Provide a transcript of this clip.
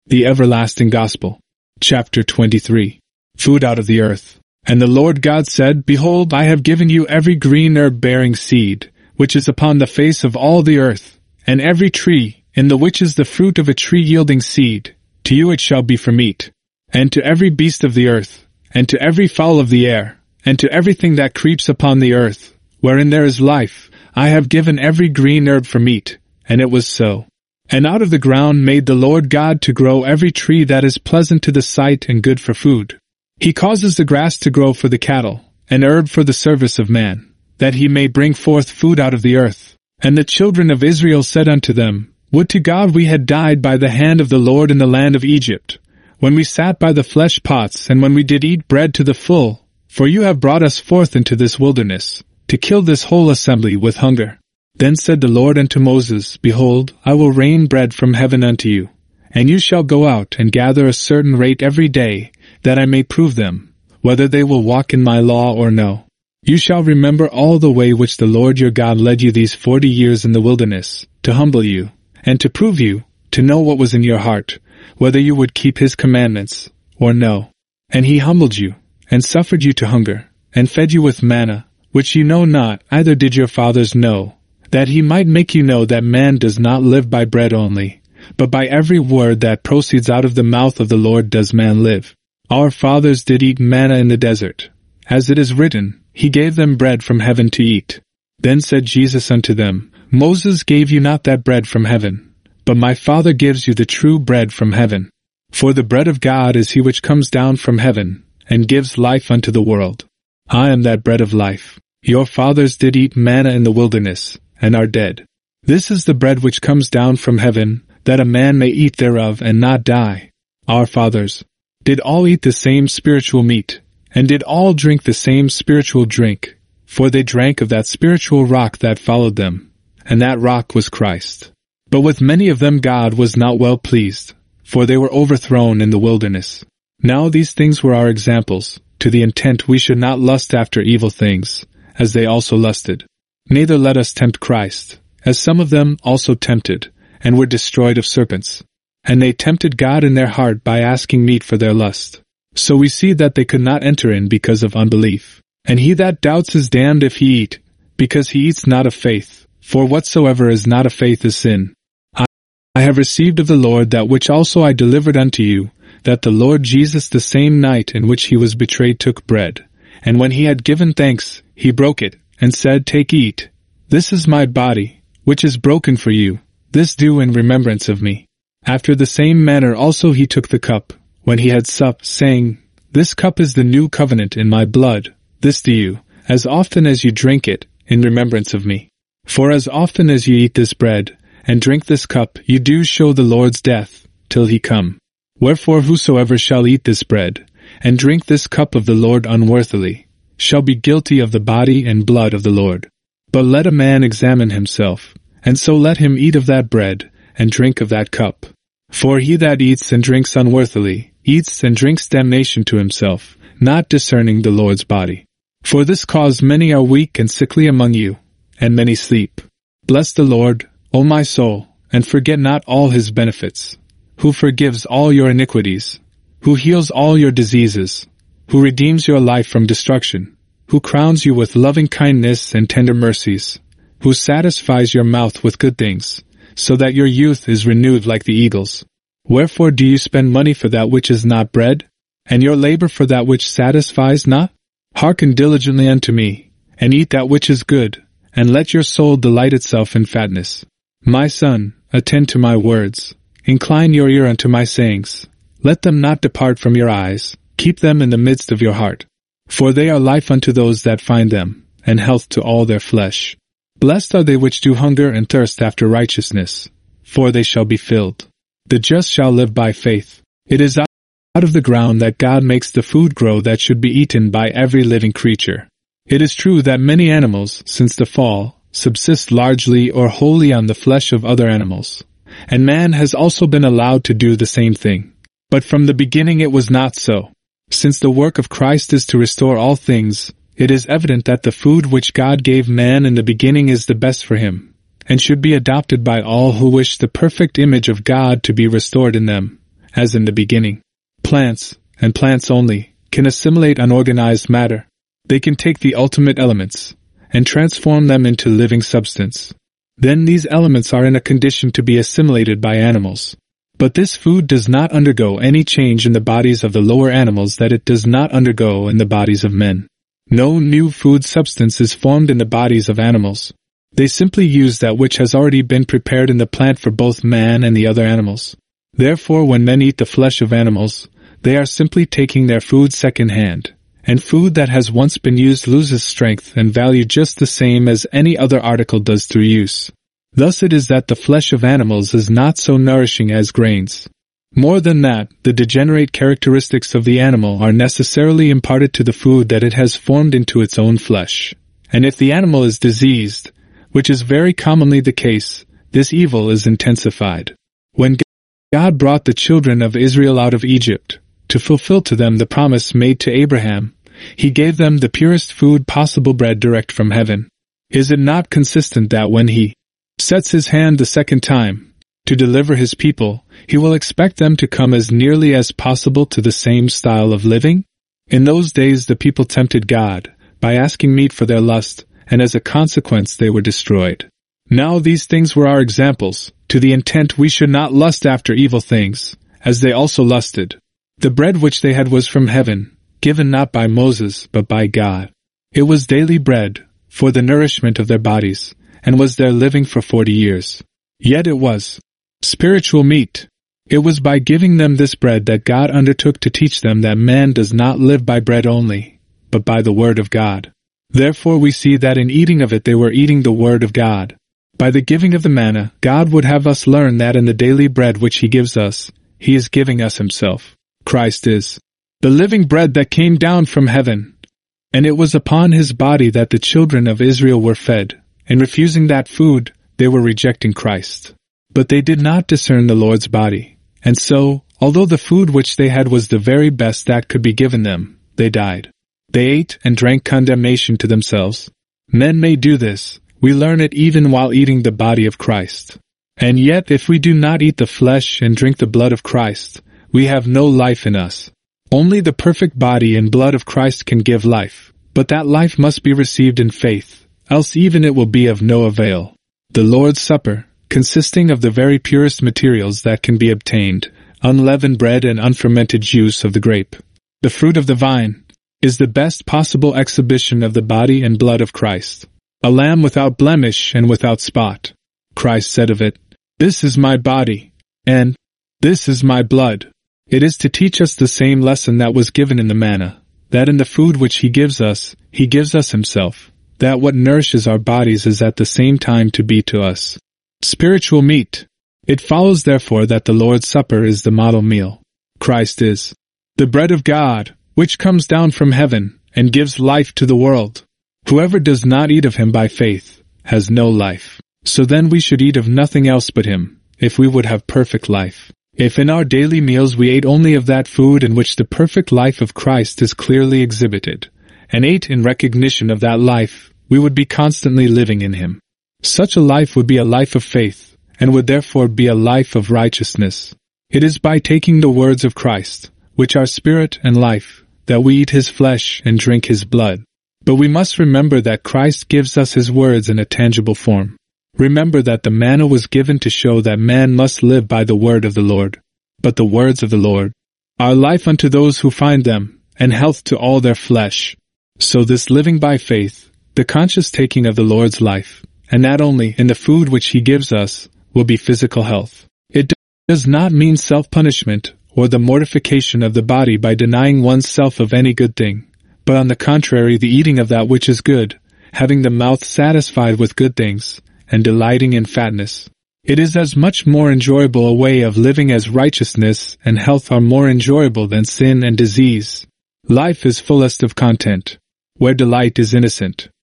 The Everlasting Gospel. Chapter 23. Food out of the earth. And the Lord God said, Behold, I have given you every green herb bearing seed, which is upon the face of all the earth, and every tree, in the which is the fruit of a tree yielding seed, to you it shall be for meat. And to every beast of the earth, and to every fowl of the air, and to everything that creeps upon the earth, wherein there is life, I have given every green herb for meat. And it was so. And out of the ground made the Lord God to grow every tree that is pleasant to the sight and good for food. He causes the grass to grow for the cattle, and herb for the service of man, that he may bring forth food out of the earth. And the children of Israel said unto them, Would to God we had died by the hand of the Lord in the land of Egypt, when we sat by the flesh pots, and when we did eat bread to the full, for you have brought us forth into this wilderness, to kill this whole assembly with hunger. Then said the Lord unto Moses, Behold, I will rain bread from heaven unto you, and you shall go out and gather a certain rate every day, that I may prove them, whether they will walk in my law or no. You shall remember all the way which the Lord your God led you these 40 years in the wilderness, to humble you, and to prove you, to know what was in your heart, whether you would keep his commandments, or no. And he humbled you, and suffered you to hunger, and fed you with manna, which you know not, either did your fathers know, that he might make you know that man does not live by bread only, but by every word that proceeds out of the mouth of the Lord does man live. Our fathers did eat manna in the desert. As it is written, He gave them bread from heaven to eat. Then said Jesus unto them, Moses gave you not that bread from heaven, but my Father gives you the true bread from heaven. For the bread of God is he which comes down from heaven, and gives life unto the world. I am that bread of life. Your fathers did eat manna in the wilderness, and are dead. This is the bread which comes down from heaven, that a man may eat thereof and not die. Our fathers did all eat the same spiritual meat, and did all drink the same spiritual drink, for they drank of that spiritual rock that followed them, and that rock was Christ. But with many of them God was not well pleased, for they were overthrown in the wilderness. Now these things were our examples, to the intent we should not lust after evil things, as they also lusted. Neither let us tempt Christ, as some of them also tempted, and were destroyed of serpents. And they tempted God in their heart by asking meat for their lust. So we see that they could not enter in because of unbelief. And he that doubts is damned if he eat, because he eats not of faith, for whatsoever is not of faith is sin. I have received of the Lord that which also I delivered unto you, that the Lord Jesus the same night in which he was betrayed took bread, and when he had given thanks, he broke it, and said, Take, eat. This is my body, which is broken for you. This do in remembrance of me. After the same manner also he took the cup, when he had supped, saying, This cup is the new covenant in my blood. This do you, as often as you drink it, in remembrance of me. For as often as you eat this bread, and drink this cup, you do show the Lord's death, till he come. Wherefore whosoever shall eat this bread, and drink this cup of the Lord unworthily, shall be guilty of the body and blood of the Lord. But let a man examine himself, and so let him eat of that bread, and drink of that cup. For he that eats and drinks unworthily, eats and drinks damnation to himself, not discerning the Lord's body. For this cause many are weak and sickly among you, and many sleep. Bless the Lord, O my soul, and forget not all his benefits, who forgives all your iniquities, who heals all your diseases, who redeems your life from destruction, who crowns you with loving kindness and tender mercies, who satisfies your mouth with good things, so that your youth is renewed like the eagles. Wherefore do you spend money for that which is not bread, and your labor for that which satisfies not? Hearken diligently unto me, and eat that which is good, and let your soul delight itself in fatness. My son, attend to my words, incline your ear unto my sayings, let them not depart from your eyes, keep them in the midst of your heart. For they are life unto those that find them, and health to all their flesh. Blessed are they which do hunger and thirst after righteousness, for they shall be filled. The just shall live by faith. It is out of the ground that God makes the food grow that should be eaten by every living creature. It is true that many animals, since the fall, subsist largely or wholly on the flesh of other animals, and man has also been allowed to do the same thing. But from the beginning it was not so. Since the work of Christ is to restore all things, it is evident that the food which God gave man in the beginning is the best for him, and should be adopted by all who wish the perfect image of God to be restored in them, as in the beginning. Plants, and plants only, can assimilate unorganized matter. They can take the ultimate elements and transform them into living substance. Then these elements are in a condition to be assimilated by animals. But this food does not undergo any change in the bodies of the lower animals that it does not undergo in the bodies of men. No new food substance is formed in the bodies of animals. They simply use that which has already been prepared in the plant for both man and the other animals. Therefore, when men eat the flesh of animals, they are simply taking their food second-hand, and food that has once been used loses strength and value just the same as any other article does through use. Thus it is that the flesh of animals is not so nourishing as grains. More than that, the degenerate characteristics of the animal are necessarily imparted to the food that it has formed into its own flesh. And if the animal is diseased, which is very commonly the case, this evil is intensified. When God brought the children of Israel out of Egypt, to fulfill to them the promise made to Abraham, He gave them the purest food possible, bread direct from heaven. Is it not consistent that when He sets His hand the second time to deliver His people, He will expect them to come as nearly as possible to the same style of living? In those days the people tempted God by asking meat for their lust, and as a consequence they were destroyed. Now these things were our examples, to the intent we should not lust after evil things, as they also lusted. The bread which they had was from heaven, given not by Moses, but by God. It was daily bread, for the nourishment of their bodies, and was their living for 40 years. Yet it was spiritual meat. It was by giving them this bread that God undertook to teach them that man does not live by bread only, but by the word of God. Therefore we see that in eating of it they were eating the word of God. By the giving of the manna, God would have us learn that in the daily bread which He gives us, He is giving us Himself. Christ is the living bread that came down from heaven. And it was upon His body that the children of Israel were fed. In refusing that food, they were rejecting Christ. But they did not discern the Lord's body. And so, although the food which they had was the very best that could be given them, they died. They ate and drank condemnation to themselves. Men may do this. We learn it even while eating the body of Christ. And yet, if we do not eat the flesh and drink the blood of Christ, we have no life in us. Only the perfect body and blood of Christ can give life, but that life must be received in faith, else even it will be of no avail. The Lord's Supper, consisting of the very purest materials that can be obtained, unleavened bread and unfermented juice of the grape, the fruit of the vine, is the best possible exhibition of the body and blood of Christ, a lamb without blemish and without spot. Christ said of it, "This is my body," and "This is my blood." It is to teach us the same lesson that was given in the manna, that in the food which He gives us Himself, that what nourishes our bodies is at the same time to be to us spiritual meat. It follows therefore that the Lord's Supper is the model meal. Christ is the bread of God, which comes down from heaven, and gives life to the world. Whoever does not eat of Him by faith has no life. So then we should eat of nothing else but Him, if we would have perfect life. If in our daily meals we ate only of that food in which the perfect life of Christ is clearly exhibited, and ate in recognition of that life, we would be constantly living in Him. Such a life would be a life of faith, and would therefore be a life of righteousness. It is by taking the words of Christ, which are spirit and life, that we eat His flesh and drink His blood. But we must remember that Christ gives us His words in a tangible form. Remember that the manna was given to show that man must live by the word of the Lord. But the words of the Lord are life unto those who find them, and health to all their flesh. So this living by faith, the conscious taking of the Lord's life, and that only in the food which He gives us, will be physical health. It does not mean self-punishment, or the mortification of the body by denying oneself of any good thing, but on the contrary the eating of that which is good, having the mouth satisfied with good things, and delighting in fatness. It is as much more enjoyable a way of living as righteousness and health are more enjoyable than sin and disease. Life is fullest of content, where delight is innocent.